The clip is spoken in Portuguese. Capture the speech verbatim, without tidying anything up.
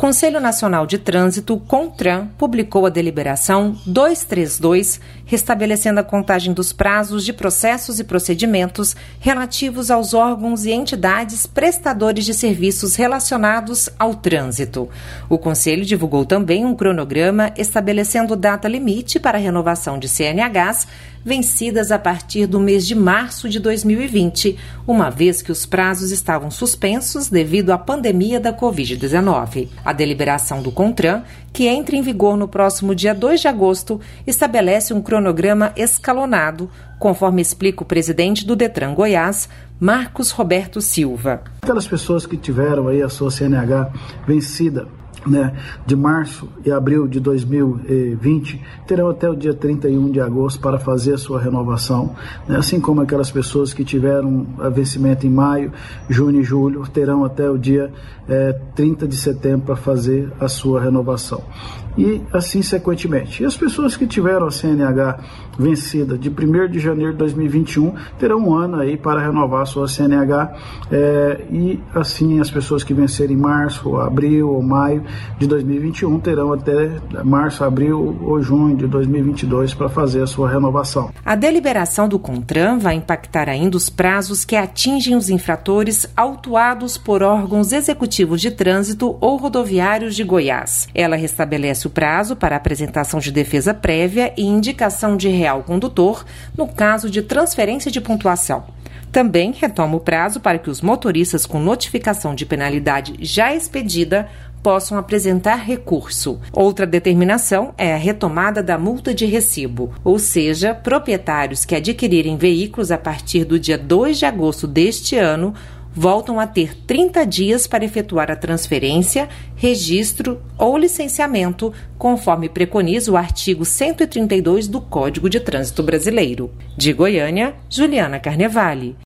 Conselho Nacional de Trânsito, CONTRAN, publicou a deliberação duzentos e trinta e dois, restabelecendo a contagem dos prazos de processos e procedimentos relativos aos órgãos e entidades prestadores de serviços relacionados ao trânsito. O Conselho divulgou também um cronograma estabelecendo data limite para a renovação de C N Hs vencidas a partir do mês de março de dois mil e vinte, uma vez que os prazos estavam suspensos devido à pandemia da covid dezenove. A deliberação do CONTRAN, que entra em vigor no próximo dia dois de agosto, estabelece um cronograma escalonado, conforme explica o presidente do Detran Goiás, Marcos Roberto Silva. Aquelas pessoas que tiveram aí a sua C N H vencida, né, de março e abril de dois mil e vinte, terão até o dia trinta e um de agosto para fazer a sua renovação, né, assim como aquelas pessoas que tiveram vencimento em maio, junho e julho, terão até o dia é, trinta de setembro para fazer a sua renovação. E assim sequentemente. E as pessoas que tiveram a C N H vencida de primeiro de janeiro de dois mil e vinte e um terão um ano aí para renovar a sua C N H, é, e assim as pessoas que vencerem em março, abril ou maio de dois mil e vinte e um terão até março, abril ou junho de dois mil e vinte e dois para fazer a sua renovação. A deliberação do CONTRAN vai impactar ainda os prazos que atingem os infratores autuados por órgãos executivos de trânsito ou rodoviários de Goiás. Ela restabelece o prazo para apresentação de defesa prévia e indicação de real condutor no caso de transferência de pontuação. Também retoma o prazo para que os motoristas com notificação de penalidade já expedida possam apresentar recurso. Outra determinação é a retomada da multa de recibo, ou seja, proprietários que adquirirem veículos a partir do dia dois de agosto deste ano voltam a ter trinta dias para efetuar a transferência, registro ou licenciamento, conforme preconiza o artigo cento e trinta e dois do Código de Trânsito Brasileiro. De Goiânia, Juliana Carnevale.